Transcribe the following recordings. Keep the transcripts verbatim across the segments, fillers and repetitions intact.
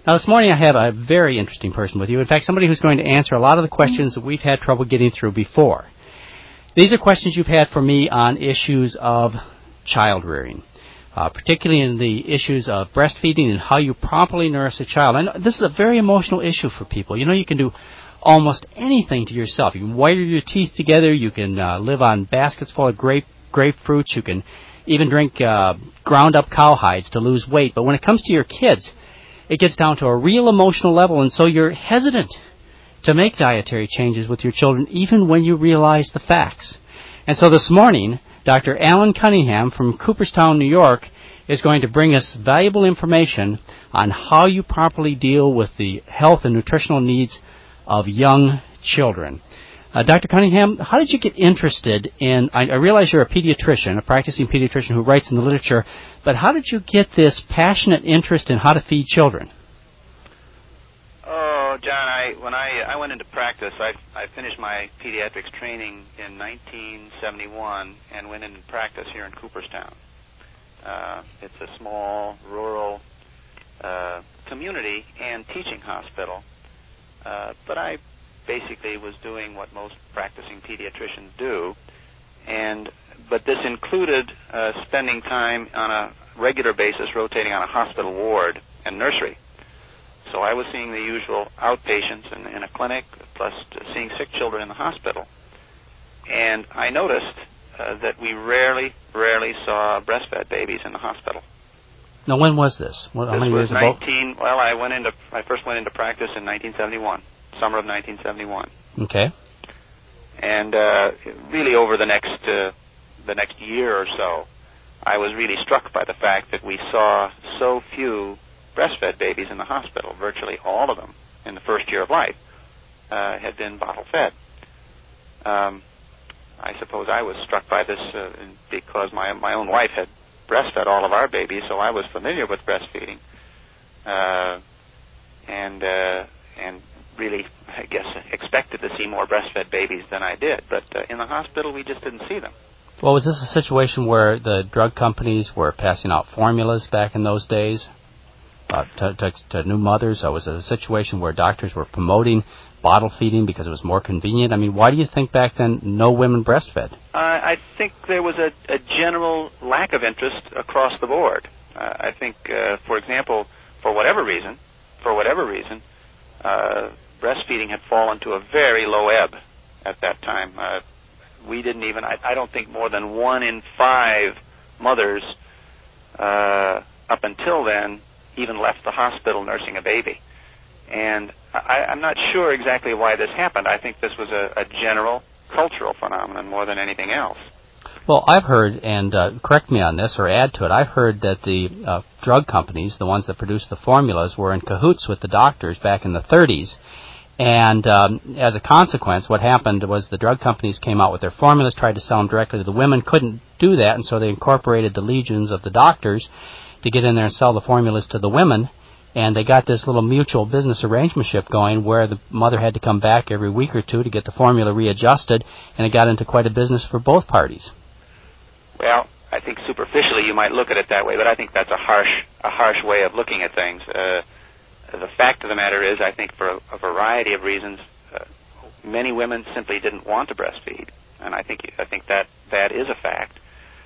Now, this morning I have a very interesting person with you. In fact, somebody who's going to answer a lot of the questions that we've had trouble getting through before. These are questions you've had for me on issues of child rearing, uh, particularly in the issues of breastfeeding and how you properly nurse a child. And this is a very emotional issue for people. You know, you can do almost anything to yourself. You can wire your teeth together. You can uh, live on baskets full of grape grapefruits. You can even drink uh, ground-up cowhides to lose weight. But when it comes to your kids, it gets down to a real emotional level, and so you're hesitant to make dietary changes with your children, even when you realize the facts. And so this morning, Doctor Alan Cunningham from Cooperstown, New York, is going to bring us valuable information on how you properly deal with the health and nutritional needs of young children. Uh, Doctor Cunningham, how did you get interested in, I, I realize you're a pediatrician, a practicing pediatrician who writes in the literature, but how did you get this passionate interest in how to feed children? Oh, John, I when I I went into practice, I I finished my pediatrics training in nineteen seventy-one and went into practice here in Cooperstown. Uh, it's a small, rural uh, community and teaching hospital, uh, but I basically was doing what most practicing pediatricians do, and but this included uh, spending time on a regular basis rotating on a hospital ward and nursery. So I was seeing the usual outpatients in, in a clinic, plus seeing sick children in the hospital. And I noticed uh, that we rarely, rarely saw breastfed babies in the hospital. Now, when was this? What, this how many was years ago? nineteen. Well, I went into. I first went into practice in nineteen seventy-one, summer of nineteen seventy-one. Okay. And uh, really, over the next uh, the next year or so, I was really struck by the fact that we saw so few breastfed babies in the hospital. Virtually all of them in the first year of life uh, had been bottle fed. Um, I suppose I was struck by this uh, because my my own wife had breastfed all of our babies, so I was familiar with breastfeeding, uh, and uh, and really, I guess, expected to see more breastfed babies than I did. But uh, in the hospital, we just didn't see them. Well, was this a situation where the drug companies were passing out formulas back in those days uh, to, to, to new mothers? Or was it a situation where doctors were promoting bottle feeding because it was more convenient? I mean, why do you think back then no women breastfed? Uh, I think there was a, a general lack of interest across the board. Uh, I think, uh, for example, for whatever reason, for whatever reason, uh, breastfeeding had fallen to a very low ebb at that time. Uh, we didn't even, I, I don't think more than one in five mothers uh, up until then even left the hospital nursing a baby. And I, I'm not sure exactly why this happened. I think this was a, a general cultural phenomenon more than anything else. Well, I've heard, and uh, correct me on this or add to it, I've heard that the uh, drug companies, the ones that produce the formulas, were in cahoots with the doctors back in the thirties. And um, as a consequence, what happened was the drug companies came out with their formulas, tried to sell them directly to the women, couldn't do that, and so they incorporated the legions of the doctors to get in there and sell the formulas to the women. And they got this little mutual business arrangementship going where the mother had to come back every week or two to get the formula readjusted, and it got into quite a business for both parties. Well, I think superficially you might look at it that way, but I think that's a harsh, a harsh way of looking at things. Uh, the fact of the matter is, I think for a, a variety of reasons, uh, many women simply didn't want to breastfeed, and I think I think that that is a fact.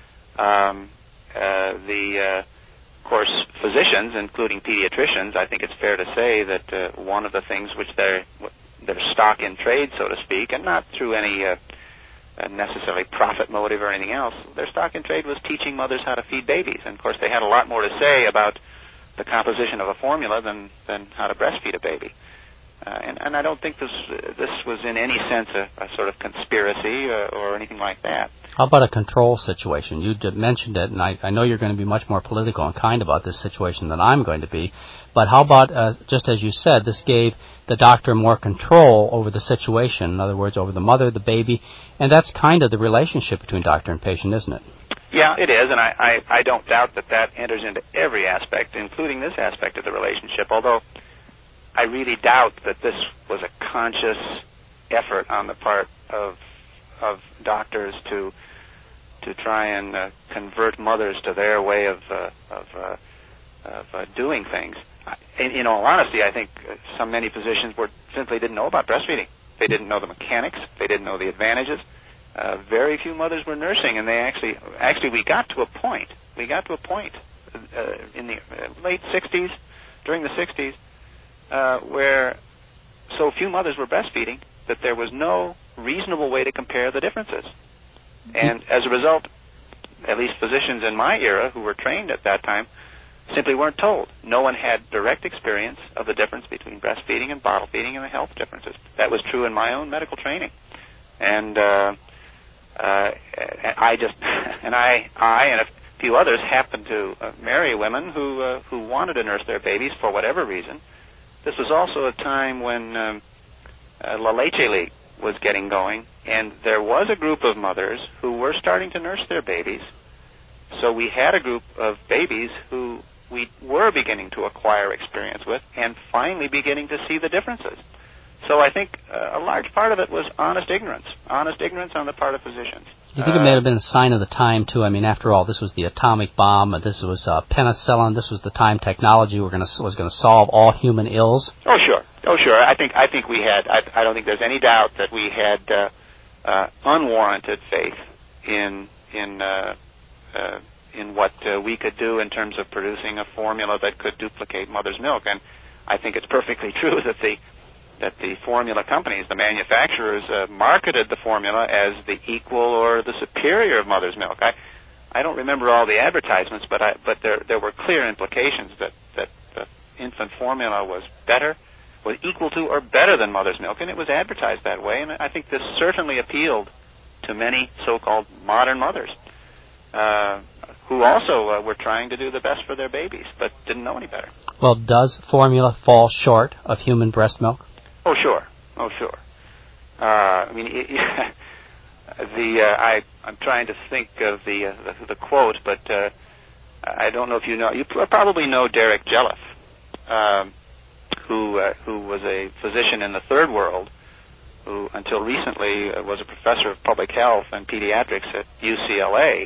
Um, uh, the uh, Of course, physicians, including pediatricians, I think it's fair to say that uh, one of the things which they're, their stock in trade, so to speak, and not through any uh, necessarily profit motive or anything else, their stock in trade was teaching mothers how to feed babies. And, of course, they had a lot more to say about the composition of a formula than, than how to breastfeed a baby. Uh, and, and I don't think this uh, this was in any sense a, a sort of conspiracy uh, or anything like that. How about a control situation? You did mentioned it, and I, I know you're going to be much more political and kind about this situation than I'm going to be. But how about, uh, just as you said, this gave the doctor more control over the situation, in other words, over the mother, the baby, and that's kind of the relationship between doctor and patient, isn't it? Yeah, it is, and I, I, I don't doubt that that enters into every aspect, including this aspect of the relationship, although I really doubt that this was a conscious effort on the part of of doctors to to try and uh, convert mothers to their way of uh, of uh, of uh, doing things. In, in all honesty, I think uh, some many physicians were simply didn't know about breastfeeding. They didn't know the mechanics. They didn't know the advantages. Uh, very few mothers were nursing, and they actually, actually, we got to a point. We got to a point uh, in the uh, late sixties, during the sixties, uh, where so few mothers were breastfeeding that there was no reasonable way to compare the differences. And as a result, at least physicians in my era who were trained at that time simply weren't told. No one had direct experience of the difference between breastfeeding and bottle feeding and the health differences. That was true in my own medical training. And uh, uh, I just, and I, I and a few others happened to uh, marry women who uh, who wanted to nurse their babies for whatever reason. This was also a time when um, uh, La Leche League was getting going, and there was a group of mothers who were starting to nurse their babies. So we had a group of babies who we were beginning to acquire experience with and finally beginning to see the differences. So I think uh, a large part of it was honest ignorance, honest ignorance on the part of physicians. Do you think uh, it may have been a sign of the time, too? I mean, after all, this was the atomic bomb, this was uh, penicillin, this was the time technology were gonna, was going to solve all human ills? Oh, sure. Oh, sure. I think I think we had, I, I don't think there's any doubt that we had uh, uh, unwarranted faith in, in, uh, uh, in what uh, we could do in terms of producing a formula that could duplicate mother's milk. And I think it's perfectly true that the that the formula companies, the manufacturers, uh, marketed the formula as the equal or the superior of mother's milk. I I don't remember all the advertisements, but I but there there were clear implications that that the infant formula was better, was equal to or better than mother's milk, and it was advertised that way. And I think this certainly appealed to many so-called modern mothers uh, who also uh, were trying to do the best for their babies, but didn't know any better. Well, does formula fall short of human breast milk? Oh, sure. Oh, sure. Uh, I mean, it, the uh, I I'm trying to think of the uh, the, the quote, but uh, I don't know if you know. You probably know Derek Jelliff, um, who uh, who was a physician in the third world, who until recently uh, was a professor of public health and pediatrics at U C L A,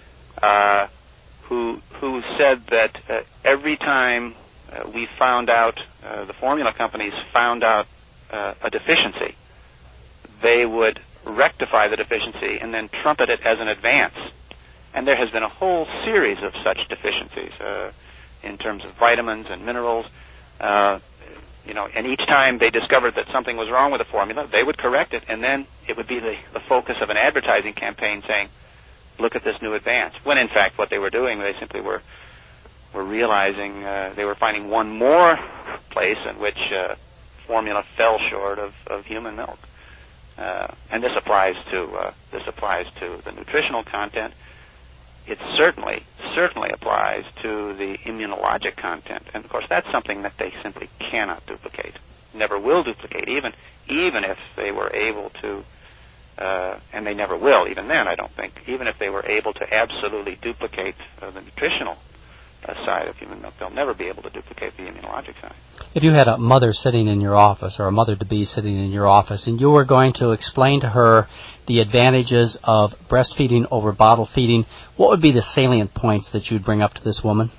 uh, who who said that uh, every time uh, we found out, uh, the formula companies found out uh, a deficiency, they would rectify the deficiency and then trumpet it as an advance. And there has been a whole series of such deficiencies uh, in terms of vitamins and minerals. Uh, you know, and each time they discovered that something was wrong with the formula, they would correct it, and then it would be the, the focus of an advertising campaign saying, look at this new advance. When in fact what they were doing, they simply were were realizing uh, they were finding one more place in which uh, formula fell short of, of human milk. Uh, and this applies to uh, this applies to the nutritional content. It certainly certainly applies to the immunologic content, and of course that's something that they simply cannot duplicate, never will duplicate, even even if they were able to, uh, and they never will. Even then, I don't think, even if they were able to absolutely duplicate uh, the nutritional uh, side of human milk, they'll never be able to duplicate the immunologic side. If you had a mother sitting in your office or a mother-to-be sitting in your office and you were going to explain to her the advantages of breastfeeding over bottle feeding, what would be the salient points that you'd bring up to this woman?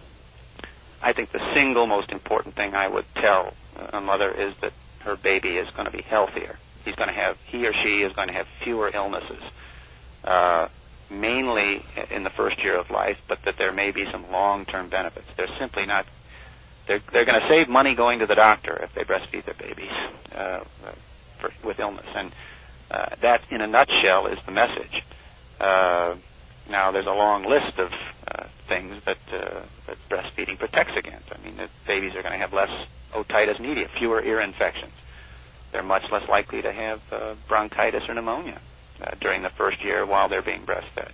I think the single most important thing I would tell a mother is that her baby is going to be healthier. He's going to have, he or she is going to have fewer illnesses, uh, mainly in the first year of life, but that there may be some long-term benefits. They're simply not, they're, they're going to save money going to the doctor if they breastfeed their babies uh, for, with illness. And uh, that, in a nutshell, is the message. Uh, now, there's a long list of uh, things that, uh, that breastfeeding protects against. I mean, the babies are going to have less otitis media, fewer ear infections. They're much less likely to have uh, bronchitis or pneumonia uh, during the first year while they're being breastfed.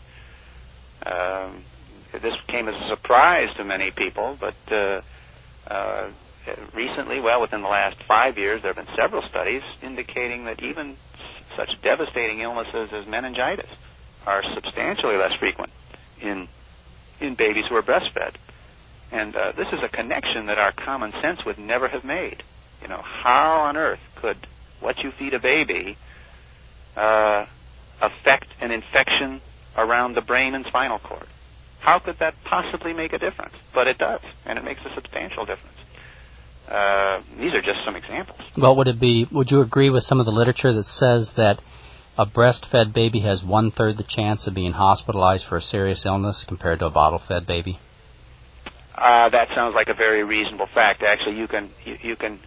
Um, this came as a surprise to many people, but uh, uh, recently, well, within the last five years, there have been several studies indicating that even such devastating illnesses as meningitis are substantially less frequent in in babies who are breastfed. And uh, this is a connection that our common sense would never have made. You know, how on earth could what you feed a baby uh, affect an infection around the brain and spinal cord? how could that possibly make a difference? But it does, and it makes a substantial difference. Uh, these are just some examples. Well, would it be? Would you agree with some of the literature that says that a breastfed baby has one-third the chance of being hospitalized for a serious illness compared to a bottle-fed baby? Uh, that sounds like a very reasonable fact. Actually, you can, you, you can,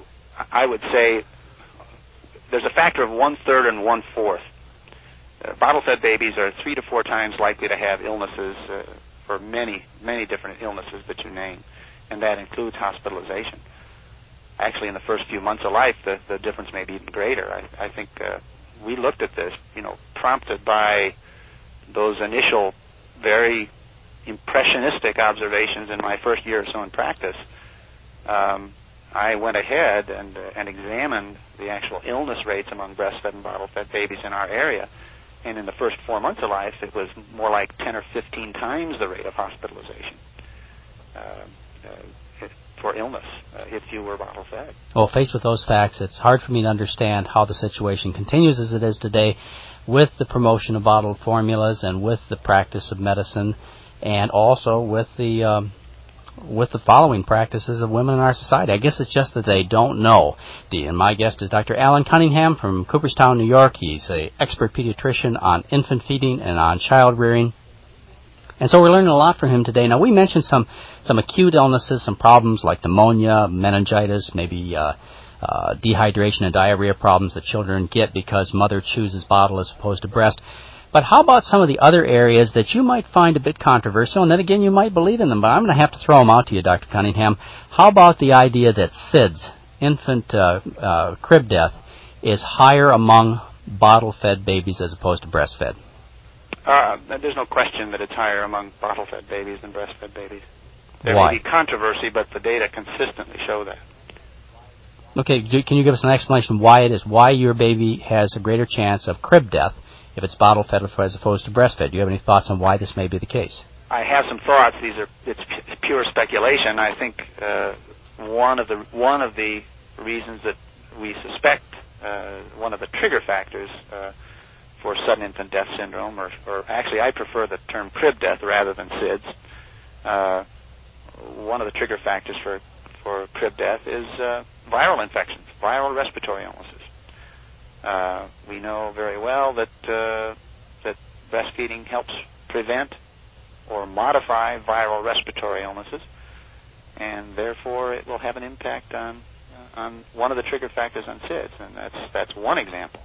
I would say there's a factor of one-third and one-fourth. Uh, bottle-fed babies are three to four times likely to have illnesses uh, for many, many different illnesses that you name, and that includes hospitalization. Actually, in the first few months of life, the, the difference may be even greater. I, I think uh, we looked at this, you know, prompted by those initial very impressionistic observations in my first year or so in practice. Um, I went ahead and, uh, and examined the actual illness rates among breastfed and bottle-fed babies in our area. And in the first four months of life, it was more like ten or fifteen times the rate of hospitalization uh, uh, for illness uh, if you were bottle-fed. Well, faced with those facts, it's hard for me to understand how the situation continues as it is today with the promotion of bottled formulas and with the practice of medicine and also with the um, with the following practices of women in our society. I guess it's just that they don't know. And my guest is Doctor Alan Cunningham from Cooperstown, New York. He's an expert pediatrician on infant feeding and on child rearing. And so we're learning a lot from him today. Now, we mentioned some, some acute illnesses, some problems like pneumonia, meningitis, maybe uh, uh, dehydration and diarrhea problems that children get because mother chooses bottle as opposed to breast. But how about some of the other areas that you might find a bit controversial, and then again you might believe in them, but I'm going to have to throw them out to you, Doctor Cunningham. How about the idea that S I D S, infant uh, uh, crib death, is higher among bottle-fed babies as opposed to breastfed? Uh, there's no question that it's higher among bottle-fed babies than breastfed babies. There Why? may be controversy, but the data consistently show that. Okay, do, can you give us an explanation why it is, why your baby has a greater chance of crib death if it's bottle-fed as opposed to breastfed? Do you have any thoughts on why this may be the case? I have some thoughts. These are it's, it's pure speculation. I think uh, one of the one of the reasons that we suspect uh, one of the trigger factors uh, for sudden infant death syndrome, or, or actually I prefer the term crib death rather than S I D S. Uh, one of the trigger factors for for crib death is uh, viral infections, viral respiratory illnesses. Uh, we know very well that uh, that breastfeeding helps prevent or modify viral respiratory illnesses, and therefore it will have an impact on uh, on one of the trigger factors on S I D S, and that's that's one example.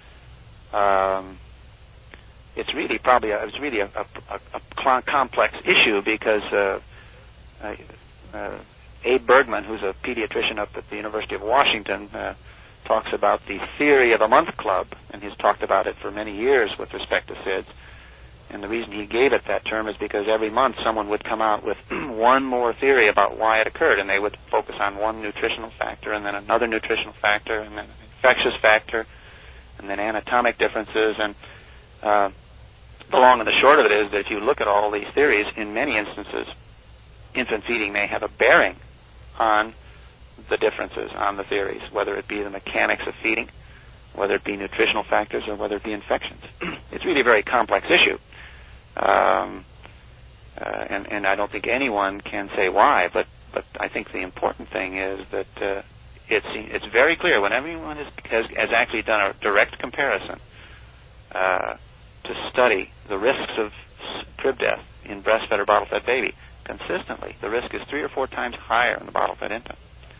Um, it's really probably a, it's really a, a, a complex issue because uh, uh, uh, Abe Bergman, who's a pediatrician up at the University of Washington, uh, talks about the theory of a month club, and he's talked about it for many years with respect to S I D S. And the reason he gave it that term is because every month someone would come out with one more theory about why it occurred, and they would focus on one nutritional factor, and then another nutritional factor, and then an infectious factor, and then anatomic differences. And uh, the long and the short of it is that if you look at all these theories, in many instances, infant feeding may have a bearing on the differences on the theories, whether it be the mechanics of feeding, whether it be nutritional factors, or whether it be infections. It's really a very complex issue. Um, uh, and, and I don't think anyone can say why, but, but I think the important thing is that uh, it's, it's very clear when everyone has, has, has actually done a direct comparison uh, to study the risks of crib death in breastfed or bottle-fed baby, consistently the risk is three or four times higher in the bottle-fed infant.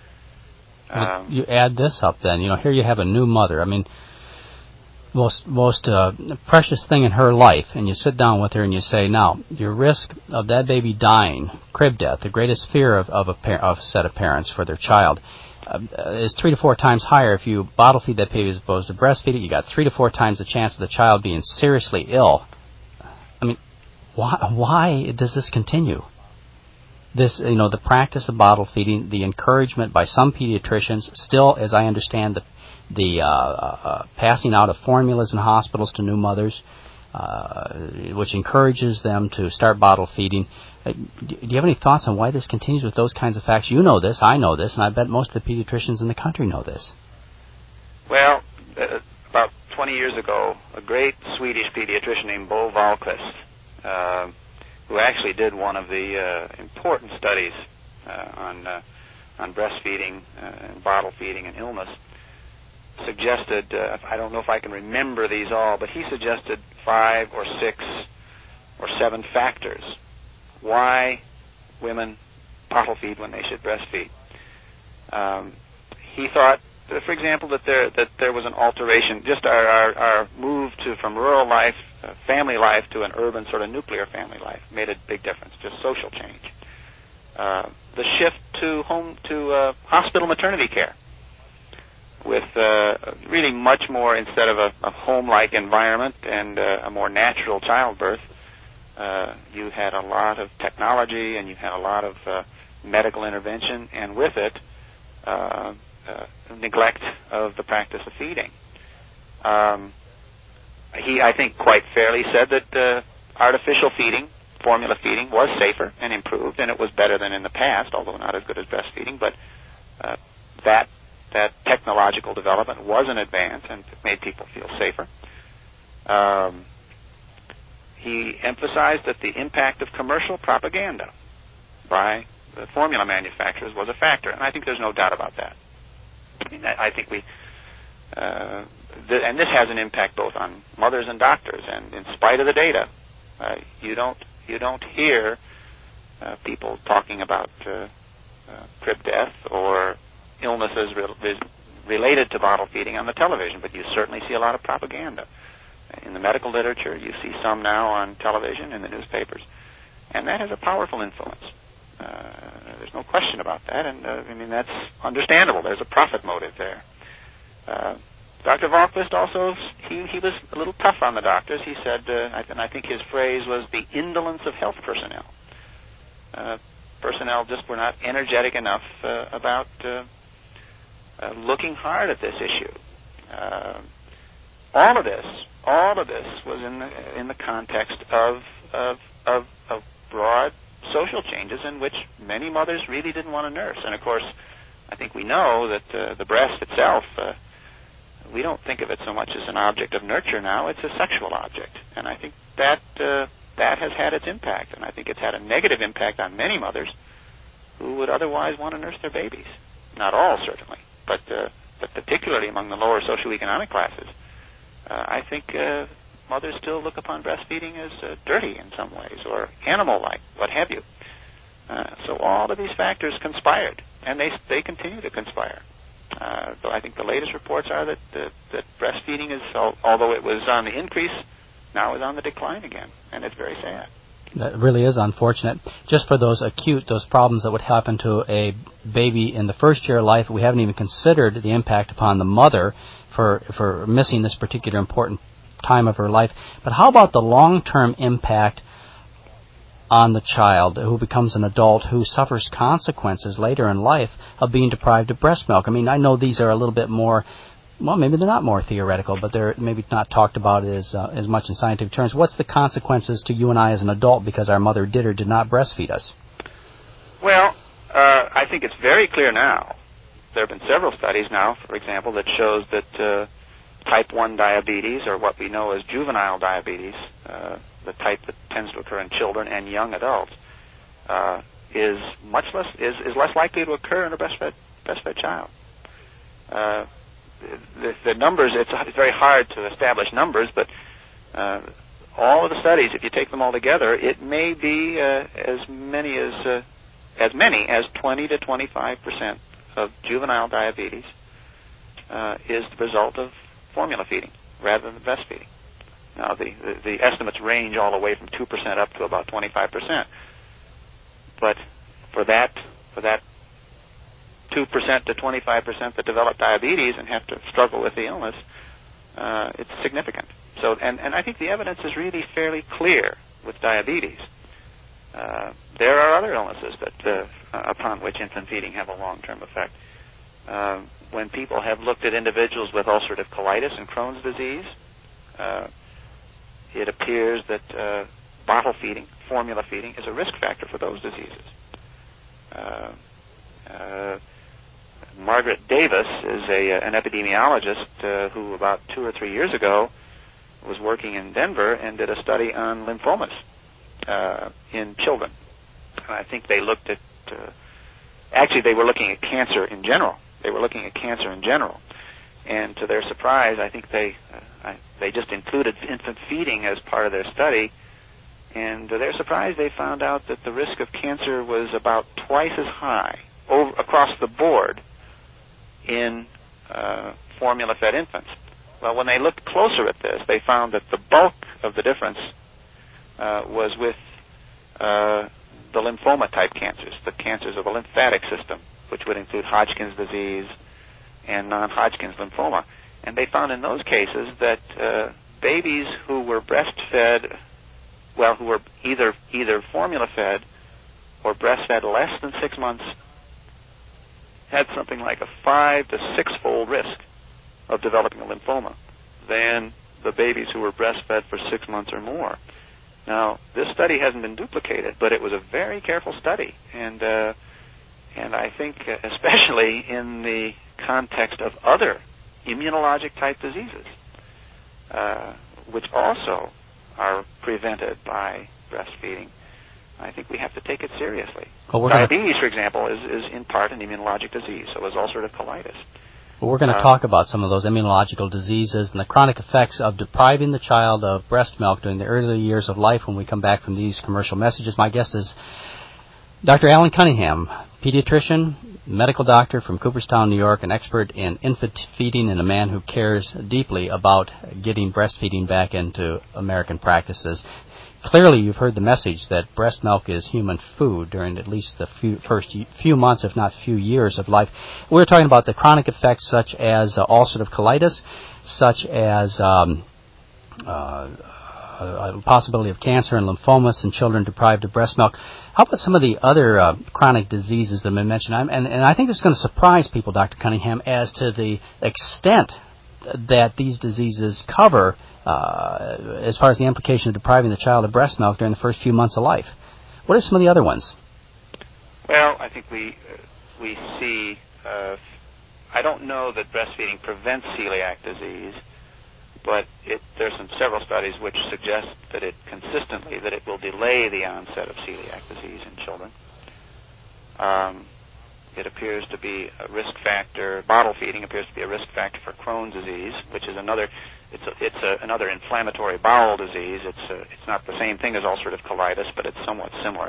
Um, you add this up then, you know, here you have a new mother. I mean, most most uh, precious thing in her life, and you sit down with her and you say, now, your risk of that baby dying, crib death, the greatest fear of, of, a, par- of a set of parents for their child, uh, is three to four times higher if you bottle feed that baby as opposed to breastfeed it. You got three to four times the chance of the child being seriously ill. I mean, why, why does this continue? This, you know, the practice of bottle feeding, the encouragement by some pediatricians, still, as I understand, the, the uh, uh, passing out of formulas in hospitals to new mothers, uh, which encourages them to start bottle feeding. Uh, do you have any thoughts on why this continues with those kinds of facts? You know this, I know this, and I bet most of the pediatricians in the country know this. Well, uh, about twenty years ago, a great Swedish pediatrician named Bo Wahlquist uh, who actually did one of the uh, important studies uh, on uh, on breastfeeding uh, and bottle feeding and illness, suggested, uh, I don't know if I can remember these all, but he suggested five or six or seven factors why women bottle feed when they should breastfeed. Um, he thought, uh, for example, that there that there was an alteration, just our, our, our move to from rural life, uh, family life, to an urban sort of nuclear family life made a big difference, just social change. Uh, the shift to home to uh, hospital maternity care, with uh, really much more, instead of a, a home-like environment and uh, a more natural childbirth, uh, you had a lot of technology and you had a lot of uh, medical intervention, and with it, uh, uh, neglect of the practice of feeding. Um, he, I think, quite fairly said that uh, artificial feeding, formula feeding, was safer and improved, and it was better than in the past, although not as good as breastfeeding, but uh, that that technological development was an advance and made people feel safer. Um, he emphasized that the impact of commercial propaganda by the formula manufacturers was a factor, and I think there's no doubt about that. I mean, I think we, uh, th- and this has an impact both on mothers and doctors, and in spite of the data, uh, you don't you don't hear uh, people talking about uh, uh, crib death or illnesses re- related to bottle feeding on the television, but you certainly see a lot of propaganda. In the medical literature, you see some now on television, in the newspapers, and that has a powerful influence. Uh, there's no question about that, and uh, I mean, that's understandable. There's a profit motive there. Uh, Doctor Wahlquist also, he, he was a little tough on the doctors. He said, uh, and I think his phrase was the indolence of health personnel. Uh, personnel just were not energetic enough uh, about uh, uh, looking hard at this issue. Uh, all of this, all of this was in the in the context of of of, of broad social changes in which many mothers really didn't want to nurse. And of course, I think we know that uh, the breast itself, uh, we don't think of it so much as an object of nurture now. It's a sexual object, and I think that uh, that has had its impact, and I think it's had a negative impact on many mothers who would otherwise want to nurse their babies. Not all, certainly, but uh, but particularly among the lower socioeconomic classes, uh, I think uh, mothers still look upon breastfeeding as uh, dirty in some ways, or animal-like, what have you. Uh, so all of these factors conspired, and they they continue to conspire. Uh, so I think the latest reports are that that, that breastfeeding is, although it was on the increase, now is on the decline again, and it's very sad. That really is unfortunate. Just for those acute, those problems that would happen to a baby in the first year of life, we haven't even considered the impact upon the mother for for missing this particular important time of her life. But how about the long-term impact on the child who becomes an adult, who suffers consequences later in life of being deprived of breast milk? I mean, I know these are a little bit more, well, maybe they're not more theoretical, but they're maybe not talked about as uh, as much in scientific terms. What's the consequences to you and I as an adult because our mother did or did not breastfeed us? Well, uh, I think it's very clear now. There have been several studies now, for example, that shows that uh, type one diabetes, or what we know as juvenile diabetes, uh, the type that tends to occur in children and young adults, uh, is much less is, is less likely to occur in a breastfed breastfed child. Uh, the, the numbers, it's, it's very hard to establish numbers, but uh, all of the studies, if you take them all together, it may be uh, as many as uh, as many as twenty to twenty-five percent of juvenile diabetes uh, is the result of formula feeding rather than breastfeeding. Now, the, the, the estimates range all the way from two percent up to about twenty-five percent. But for that, for that two percent to twenty-five percent that develop diabetes and have to struggle with the illness, uh, it's significant. So, and, and I think the evidence is really fairly clear with diabetes. Uh, there are other illnesses that, uh, upon which infant feeding have a long-term effect. Uh, when people have looked at individuals with ulcerative colitis and Crohn's disease, uh, it appears that uh, bottle feeding, formula feeding, is a risk factor for those diseases. Uh, uh, Margaret Davis is a, an epidemiologist uh, who about two or three years ago was working in Denver and did a study on lymphomas. uh, in children. And I think they looked at, uh, actually they were looking at cancer in general. They were looking at cancer in general. And to their surprise, I think they uh, I, they just included infant feeding as part of their study. And to their surprise, they found out that the risk of cancer was about twice as high over, across the board in uh, formula-fed infants. Well, when they looked closer at this, they found that the bulk of the difference uh, was with uh, the lymphoma-type cancers, the cancers of the lymphatic system, which would include Hodgkin's disease and non-Hodgkin's lymphoma. And they found in those cases that uh, babies who were breastfed, well, who were either either formula-fed or breastfed less than six months had something like a five to six-fold risk of developing a lymphoma than the babies who were breastfed for six months or more. Now, this study hasn't been duplicated, but it was a very careful study, and uh, and I think uh, especially in the context of other immunologic-type diseases, uh, which also are prevented by breastfeeding, I think we have to take it seriously. Well, Diabetes, gonna... for example, is, is in part an immunologic disease, so is ulcerative colitis. Well, we're going to uh, talk about some of those immunological diseases and the chronic effects of depriving the child of breast milk during the early years of life when we come back from these commercial messages. My guest is Doctor Alan Cunningham, pediatrician, medical doctor from Cooperstown, New York, an expert in infant feeding and a man who cares deeply about getting breastfeeding back into American practices. Clearly, you've heard the message that breast milk is human food during at least the few, first few months, if not few years of life. We're talking about the chronic effects such as uh, ulcerative colitis, such as um, uh, a possibility of cancer and lymphomas in children deprived of breast milk. How about some of the other uh, chronic diseases that have been mentioned? I'm, and, and I think this is going to surprise people, Doctor Cunningham, as to the extent that these diseases cover uh, as far as the implication of depriving the child of breast milk during the first few months of life. What are some of the other ones? Well, I think we uh, we see, uh, I don't know that breastfeeding prevents celiac disease, but it, there's some several studies which suggest that it consistently, that it will delay the onset of celiac disease in children. Um, it appears to be a risk factor, bottle feeding appears to be a risk factor for Crohn's disease, which is another, it's a, it's a, another inflammatory bowel disease. It's a, it's not the same thing as ulcerative colitis, but it's somewhat similar.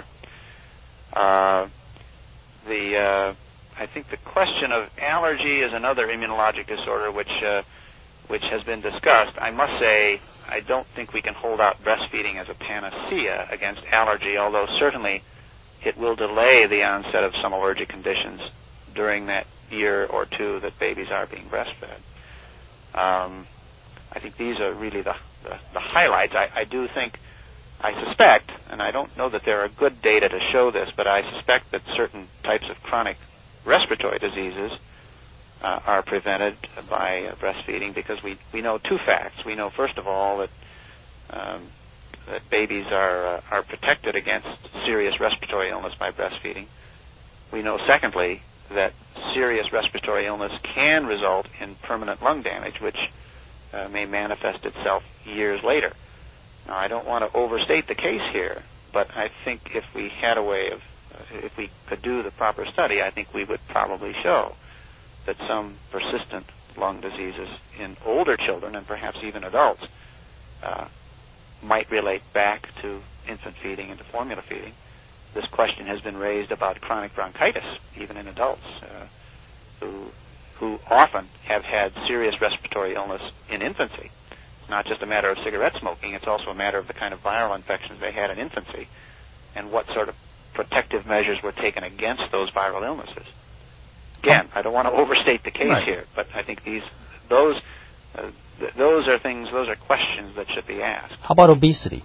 Uh, the, uh, I think the question of allergy is another immunologic disorder which, uh, which has been discussed. I must say, I don't think we can hold out breastfeeding as a panacea against allergy, although certainly it will delay the onset of some allergic conditions during that year or two that babies are being breastfed. Um, I think these are really the, the, the highlights. I, I do think, I suspect, and I don't know that there are good data to show this, but I suspect that certain types of chronic respiratory diseases uh, are prevented by uh, breastfeeding because we, we know two facts. We know, first of all, that um, that babies are uh, are protected against serious respiratory illness by breastfeeding. We know, secondly, that serious respiratory illness can result in permanent lung damage, which uh, may manifest itself years later. Now, I don't want to overstate the case here, but I think if we had a way of, uh, if we could do the proper study, I think we would probably show that some persistent lung diseases in older children and perhaps even adults uh, might relate back to infant feeding and to formula feeding. This question has been raised about chronic bronchitis, even in adults, uh, who who often have had serious respiratory illness in infancy. It's not just a matter of cigarette smoking, it's also a matter of the kind of viral infections they had in infancy and what sort of protective measures were taken against those viral illnesses. Again, I don't want to overstate the case right. here, but I think these, those, uh, th- those are things, those are questions that should be asked. How about obesity?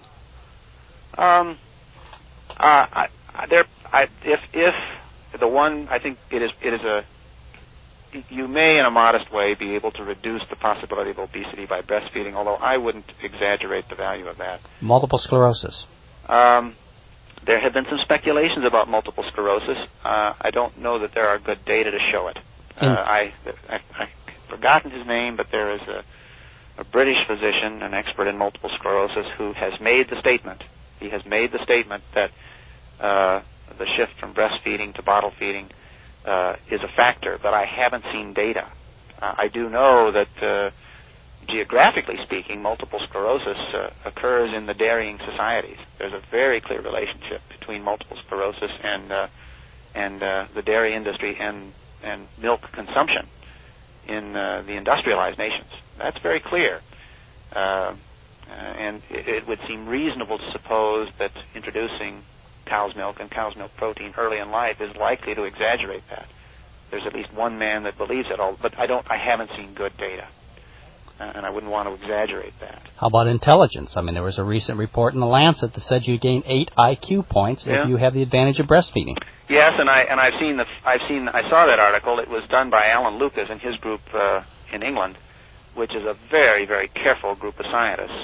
Um, uh, I, I, there, I, if if the one, I think it is it is a, you may in a modest way be able to reduce the possibility of obesity by breastfeeding, although I wouldn't exaggerate the value of that. Multiple sclerosis. Um, There have been some speculations about multiple sclerosis. Uh, I don't know that there are good data to show it. Uh, I, I, I've forgotten his name, but there is a, a British physician, an expert in multiple sclerosis, who has made the statement He has made the statement that uh, the shift from breastfeeding to bottle feeding uh, is a factor, but I haven't seen data. Uh, I do know that uh, geographically speaking, multiple sclerosis uh, occurs in the dairying societies. There's a very clear relationship between multiple sclerosis and uh, and uh, the dairy industry and and milk consumption in uh, the industrialized nations. That's very clear. Uh, and it, it would seem reasonable to suppose that introducing cow's milk and cow's milk protein early in life is likely to exaggerate that. There's at least one man that believes it, all, but I don't. I haven't seen good data. And I wouldn't want to exaggerate that. How about intelligence? I mean, there was a recent report in The Lancet that said you gain eight I Q points yeah. if you have the advantage of breastfeeding. Yes, and I and I've seen the I've seen I saw that article. It was done by Alan Lucas and his group uh, in England, which is a very very careful group of scientists.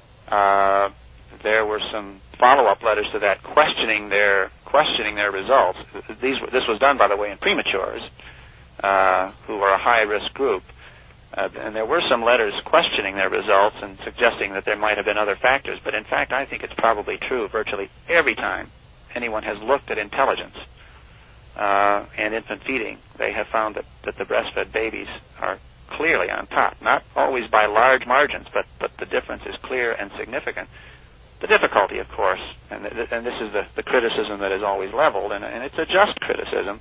Uh, there were some follow-up letters to that questioning their questioning their results. These this was done, by the way, in prematures uh, who are a high-risk group. Uh, and there were some letters questioning their results and suggesting that there might have been other factors. But in fact, I think it's probably true virtually every time anyone has looked at intelligence uh, and infant feeding, they have found that, that the breastfed babies are clearly on top. Not always by large margins, but, but the difference is clear and significant. The difficulty, of course, and, th- and this is the, the criticism that is always leveled, and, and it's a just criticism.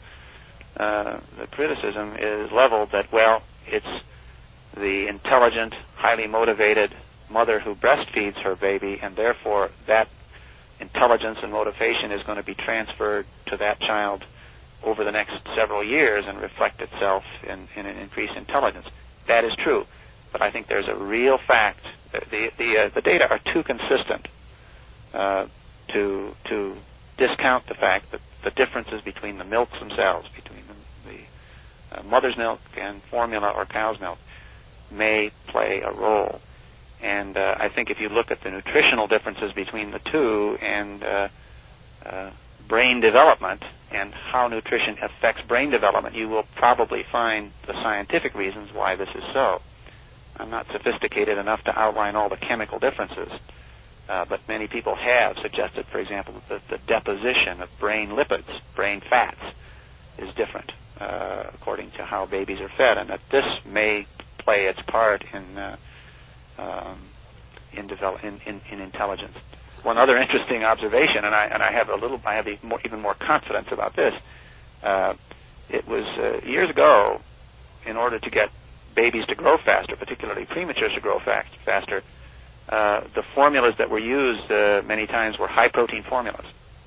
Uh, the criticism is leveled that, well, it's the intelligent, highly motivated mother who breastfeeds her baby, and therefore that intelligence and motivation is going to be transferred to that child over the next several years and reflect itself in, in an increased intelligence. That is true, but I think there's a real fact. The the, uh, the data are too consistent uh, to to discount the fact that the differences between the milks themselves, between the, the uh, mother's milk and formula or cow's milk, may play a role. And uh, I think if you look at the nutritional differences between the two and uh, uh, brain development and how nutrition affects brain development, you will probably find the scientific reasons why this is so. I'm not sophisticated enough to outline all the chemical differences, uh, but many people have suggested, for example, that the deposition of brain lipids, brain fats, is different uh, according to how babies are fed, and that this may play its part in uh, um, in, develop, in, in in intelligence. One other interesting observation, and I and I have a little, I have even more, even more confidence about this. Uh, it was uh, years ago, in order to get babies to grow faster, particularly prematures to grow fast, faster, uh, the formulas that were used uh, many times were high protein formulas,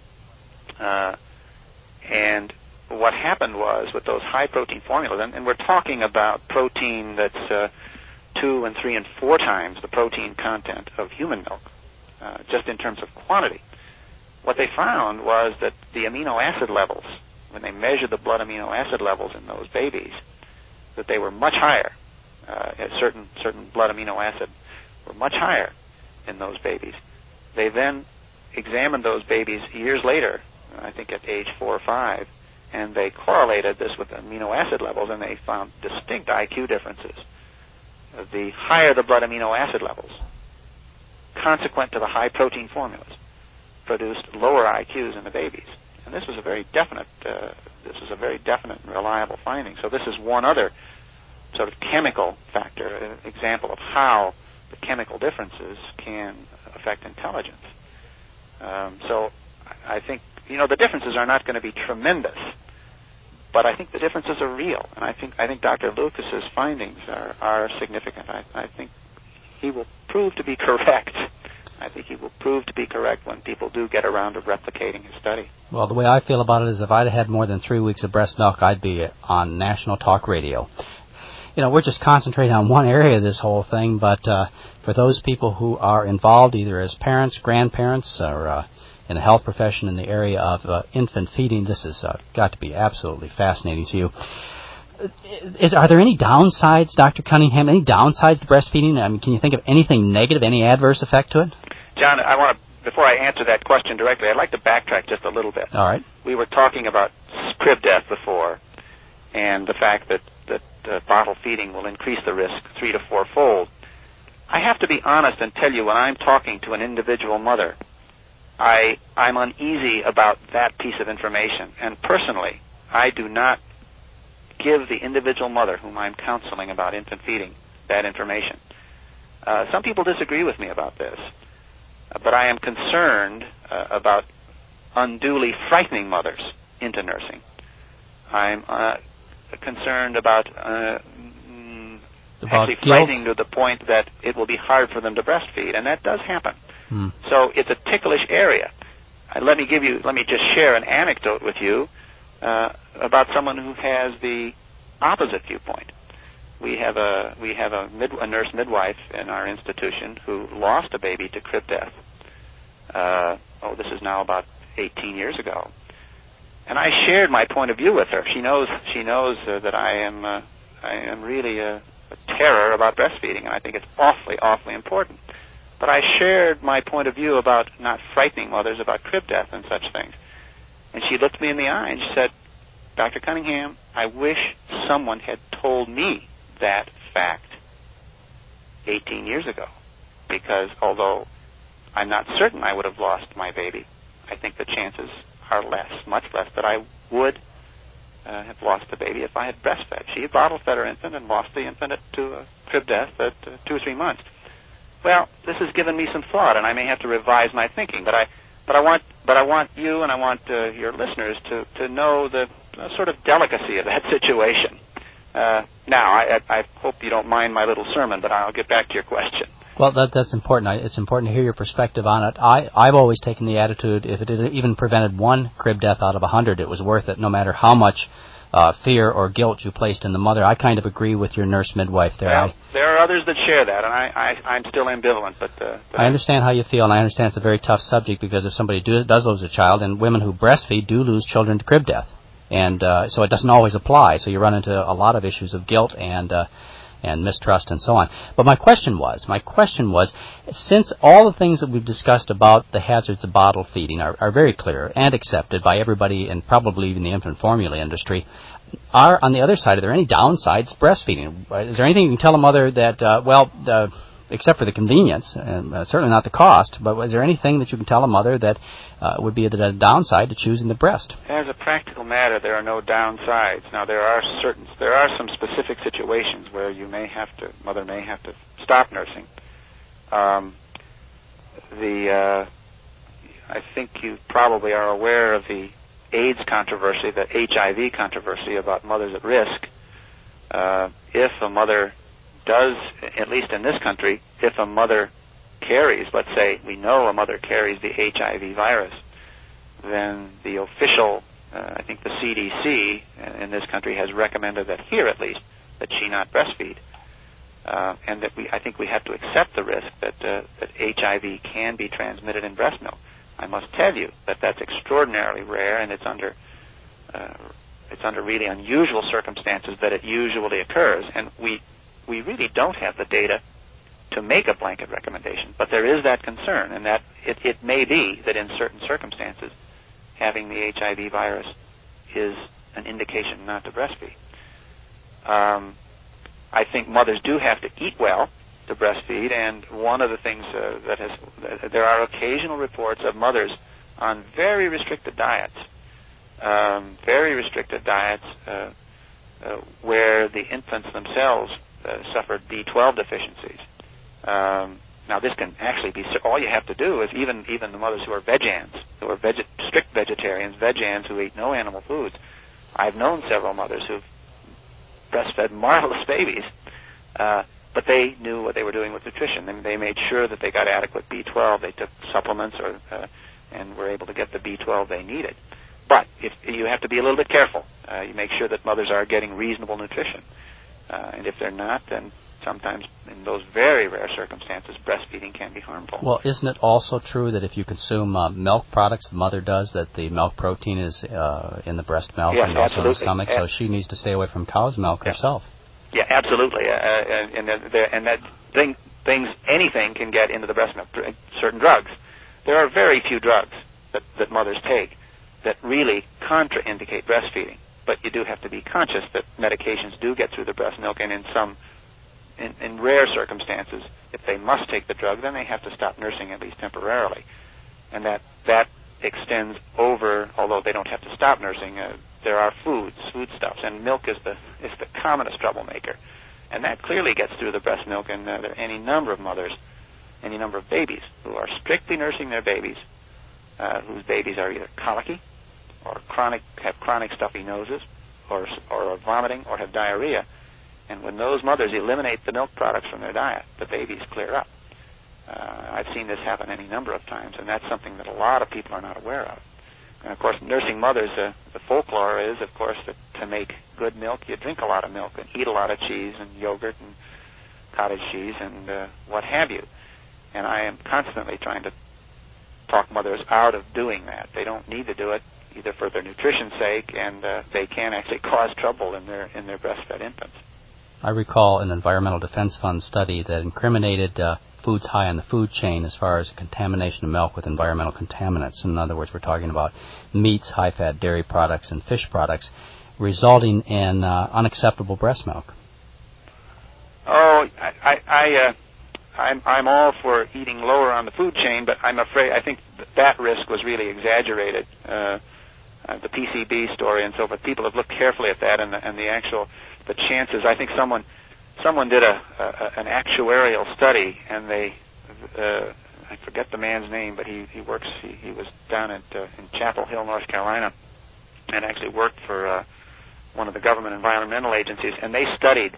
uh, and what happened was with those high protein formulas, and, and we're talking about protein that's uh, two and three and four times the protein content of human milk, uh, just in terms of quantity. What they found was that the amino acid levels, when they measured the blood amino acid levels in those babies, that they were much higher. Uh, certain certain blood amino acid were much higher in those babies. They then examined those babies years later, I think at age four or five, and they correlated this with amino acid levels, and they found distinct I Q differences. The higher the blood amino acid levels, consequent to the high protein formulas, produced lower I Qs in the babies. And this was a very definite, uh, this was a very definite and reliable finding. So this is one other sort of chemical factor, an example of how the chemical differences can affect intelligence. Um, so I think, you know, the differences are not going to be tremendous, but I think the differences are real, and I think I think Doctor Lucas's findings are, are significant. I, I think he will prove to be correct. I think he will prove to be correct when people do get around to replicating his study. Well, the way I feel about it is if I'd had more than three weeks of breast milk, I'd be on national talk radio. You know, we're just concentrating on one area of this whole thing, but uh, for those people who are involved either as parents, grandparents, or uh, in the health profession in the area of uh, infant feeding, this has uh, got to be absolutely fascinating to you. Is, are there any downsides, Doctor Cunningham, any downsides to breastfeeding? I mean, can you think of anything negative, any adverse effect to it? John, I want to, before I answer that question directly, I'd like to backtrack just a little bit. All right. We were talking about crib death before, and the fact that, that uh, bottle feeding will increase the risk three to four-fold. I have to be honest and tell you, when I'm talking to an individual mother I, I'm uneasy about that piece of information. And personally, I do not give the individual mother whom I'm counseling about infant feeding that information. Uh, some people disagree with me about this, uh, but I am concerned uh, about unduly frightening mothers into nursing. I'm uh, concerned about, uh, mm, about actually guilt? frightening to the point that it will be hard for them to breastfeed, and that does happen. Hmm. So it's a ticklish area. Uh, let me give you, let me just share an anecdote with you uh, about someone who has the opposite viewpoint. We have a we have a, mid, a nurse midwife in our institution who lost a baby to crib death. Uh, oh, this is now about eighteen years ago, and I shared my point of view with her. She knows she knows uh, that I am uh, I am really a, a terror about breastfeeding, and I think it's awfully awfully important. But I shared my point of view about not frightening mothers about crib death and such things, and she looked me in the eye and she said, "Doctor Cunningham, I wish someone had told me that fact eighteen years ago, because although I'm not certain I would have lost my baby, I think the chances are less, much less, that I would uh, have lost the baby if I had breastfed." She had bottle fed her infant and lost the infant to uh, crib death at uh, two or three months. Well, this has given me some thought, and I may have to revise my thinking, but I But I want, but I want you and I want uh, your listeners to, to know the uh, sort of delicacy of that situation. Uh, now, I, I hope you don't mind my little sermon, but I'll get back to your question. Well, that, that's important. I, it's important to hear your perspective on it. I, I've always taken the attitude, if it had even prevented one crib death out of a hundred, it was worth it, no matter how much uh, fear or guilt you placed in the mother. I kind of agree with your nurse midwife there. Well, I, there are others that share that, and I, I, I'm still ambivalent. But, uh, but I understand how you feel, and I understand it's a very tough subject, because if somebody do, does lose a child, and women who breastfeed do lose children to crib death. And uh, so it doesn't always apply. So you run into a lot of issues of guilt and uh, and mistrust and so on. But my question was, my question was, since all the things that we've discussed about the hazards of bottle feeding are, are very clear and accepted by everybody, and probably even the infant formula industry, are, on the other side, are there any downsides to breastfeeding? Is there anything you can tell a mother that, uh, well, uh, except for the convenience, and uh, certainly not the cost, but is there anything that you can tell a mother that uh, would be a downside to choosing the breast? As a practical matter, there are no downsides. Now, there are certain, there are some specific situations where you may have to, mother may have to stop nursing. Um, the, uh, I think you probably are aware of the AIDS controversy, the H I V controversy about mothers at risk. Uh, if a mother does, at least in this country, if a mother carries, let's say we know a mother carries the H I V virus, then the official, uh, I think the C D C in this country has recommended that here at least, that she not breastfeed. Uh, and that we, I think we have to accept the risk that, uh, that H I V can be transmitted in breast milk. I must tell you that that's extraordinarily rare, and it's under, uh, it's under really unusual circumstances that it usually occurs, and we we really don't have the data to make a blanket recommendation, but there is that concern, and that it, it may be that in certain circumstances having the H I V virus is an indication not to breastfeed. Um, I think mothers do have to eat well to breastfeed, and one of the things uh, that has, uh, there are occasional reports of mothers on very restricted diets, um, very restricted diets uh, uh, where the infants themselves Uh, suffered B twelve deficiencies. Um, now, this can actually be, all you have to do is even even the mothers who are vegans, who are veg- strict vegetarians, vegans who eat no animal foods. I've known several mothers who've breastfed marvelous babies, uh, but they knew what they were doing with nutrition. They, they made sure that they got adequate B twelve. They took supplements or uh, and were able to get the B twelve they needed. But if you have to be a little bit careful. Uh, you make sure that mothers are getting reasonable nutrition. Uh, and if they're not, then sometimes in those very rare circumstances, breastfeeding can be harmful. Well, isn't it also true that if you consume uh, milk products, the mother does, that the milk protein is uh, in the breast milk yes, and also in the absolutely. stomach, so she needs to stay away from cow's milk yeah. herself? Yeah, absolutely. Uh, and, and, there, and that thing, things, anything can get into the breast milk, certain drugs. There are very few drugs that, that mothers take that really contraindicate breastfeeding. But you do have to be conscious that medications do get through the breast milk, and in some, in, in rare circumstances, if they must take the drug, then they have to stop nursing at least temporarily. and that that extends over, although they don't have to stop nursing. Uh, there are foods, foodstuffs, and milk is the is the commonest troublemaker, and that clearly gets through the breast milk. And uh, there are any number of mothers, any number of babies who are strictly nursing their babies, uh, whose babies are either colicky, or chronic have chronic stuffy noses, or or are vomiting, or have diarrhea. And when those mothers eliminate the milk products from their diet, the babies clear up. Uh, I've seen this happen any number of times, and that's something that a lot of people are not aware of. And, of course, nursing mothers, uh, the folklore is, of course, that to make good milk, you drink a lot of milk and eat a lot of cheese and yogurt and cottage cheese and uh, what have you. And I am constantly trying to talk mothers out of doing that. They don't need to do it, either for their nutrition's sake, and uh, they can actually cause trouble in their in their breastfed infants. I recall an Environmental Defense Fund study that incriminated uh, foods high on the food chain as far as contamination of milk with environmental contaminants. In other words, we're talking about meats, high-fat dairy products, and fish products, resulting in uh, unacceptable breast milk. Oh, I, I, I uh, I'm, I'm all for eating lower on the food chain, but I'm afraid I think th- that risk was really exaggerated. Uh, uh, the P C B story and so forth. People have looked carefully at that, and the, and the actual the chances. I think someone someone did a, a an actuarial study, and they uh, I forget the man's name, but he he works. He, he was down at uh, in Chapel Hill, North Carolina, and actually worked for uh, one of the government environmental agencies, and they studied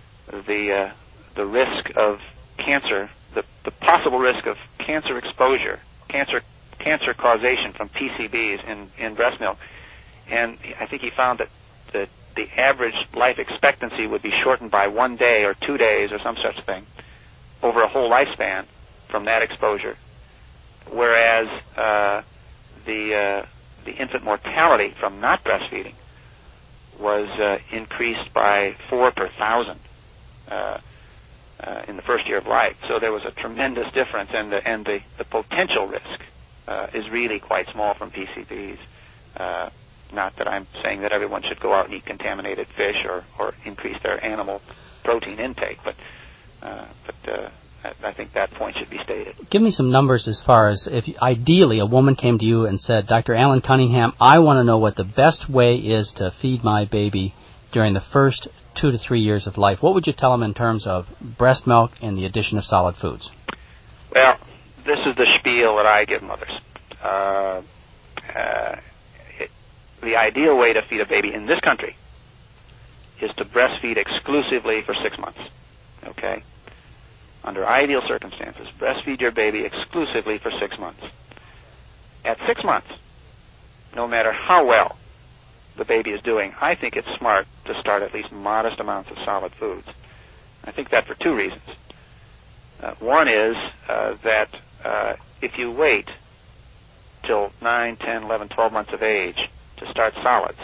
the uh, the risk of cancer, the, the possible risk of cancer exposure, cancer cancer causation from P C Bs in, in breast milk. And I think he found that the, the average life expectancy would be shortened by one day or two days or some such thing over a whole lifespan from that exposure, whereas uh, the uh, the infant mortality from not breastfeeding was uh, increased by four per thousand uh, uh, in the first year of life. So there was a tremendous difference, and the and the, the potential risk uh, is really quite small from P C Bs. Uh, not that I'm saying that everyone should go out and eat contaminated fish or, or increase their animal protein intake, but uh, but uh, I, I think that point should be stated. Give me some numbers as far as if ideally a woman came to you and said, Doctor Alan Cunningham, I want to know what the best way is to feed my baby during the first two to three years of life. What would you tell them in terms of breast milk and the addition of solid foods? Well, this is the spiel that I give mothers. Uh, uh, it, the ideal way to feed a baby in this country is to breastfeed exclusively for six months. Okay? Under ideal circumstances, breastfeed your baby exclusively for six months. At six months, no matter how well the baby is doing, I think it's smart to start at least modest amounts of solid foods. I think that for two reasons. Uh, one is uh, that uh, if you wait till nine, ten, eleven, twelve months of age to start solids,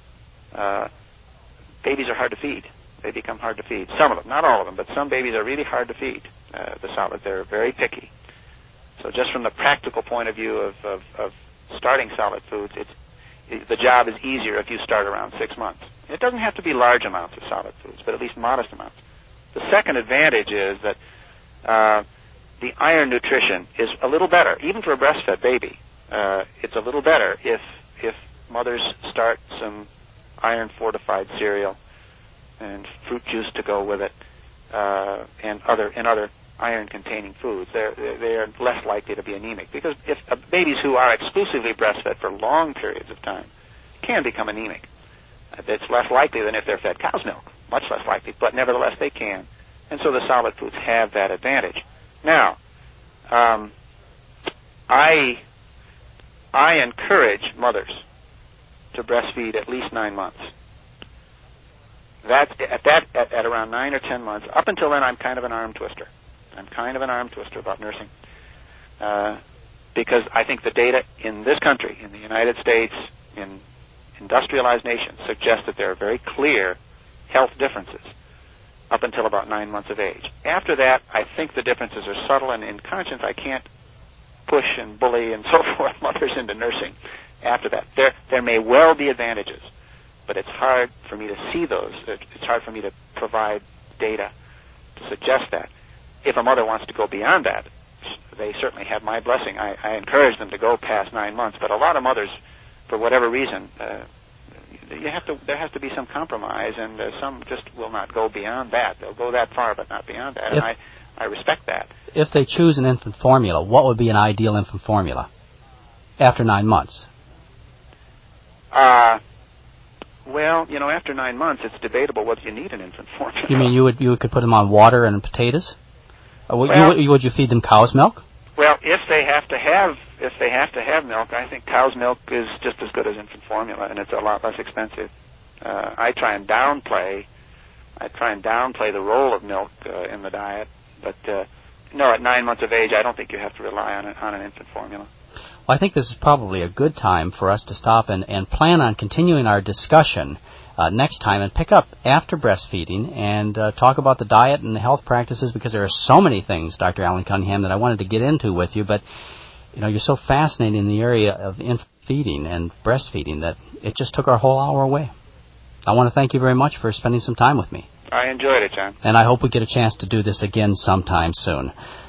uh, babies are hard to feed. They become hard to feed. Some of them, not all of them, but some babies are really hard to feed, uh, the solids. They're very picky. So just from the practical point of view of, of, of starting solid foods, it's it, the job is easier if you start around six months. It doesn't have to be large amounts of solid foods, but at least modest amounts. The second advantage is that uh, the iron nutrition is a little better, even for a breastfed baby. Uh, it's a little better if if mothers start some iron-fortified cereal and fruit juice to go with it, uh, and other and other iron-containing foods. They're they are less likely to be anemic, because if uh, babies who are exclusively breastfed for long periods of time can become anemic. Uh, it's less likely than if they're fed cow's milk, much less likely, but nevertheless they can. And so the solid foods have that advantage. Now, um, I I encourage mothers to breastfeed at least nine months. That at that at, at around nine or ten months. Up until then, I'm kind of an arm twister. I'm kind of an arm twister about nursing, uh, because I think the data in this country, in the United States, in industrialized nations, suggests that there are very clear health differences up until about nine months of age. After that, I think the differences are subtle, and in conscience, I can't push and bully and so forth mothers into nursing after that. There, there may well be advantages, but it's hard for me to see those. It's hard for me to provide data to suggest that. If a mother wants to go beyond that, they certainly have my blessing. I, I encourage them to go past nine months, but a lot of mothers, for whatever reason, uh, you have to. There has to be some compromise, and uh, some just will not go beyond that. They'll go that far, but not beyond that, if, and I, I respect that. If they choose an infant formula, what would be an ideal infant formula after nine months? Uh, well, you know, after nine months, it's debatable whether you need an infant formula. You mean you would you could put them on water and potatoes? Or would, well, you, would you feed them cow's milk? Well, if they have to have if they have to have milk, I think cow's milk is just as good as infant formula, and it's a lot less expensive. Uh, I try and downplay, I try and downplay the role of milk uh, in the diet, but uh, no, at nine months of age, I don't think you have to rely on, a, on an infant formula. Well, I think this is probably a good time for us to stop and, and plan on continuing our discussion uh, next time and pick up after breastfeeding and uh, talk about the diet and the health practices, because there are so many things, Doctor Alan Cunningham, that I wanted to get into with you, but you know, you're so fascinating in the area of infant feeding and breastfeeding that it just took our whole hour away. I want to thank you very much for spending some time with me. I enjoyed it, John. And I hope we get a chance to do this again sometime soon.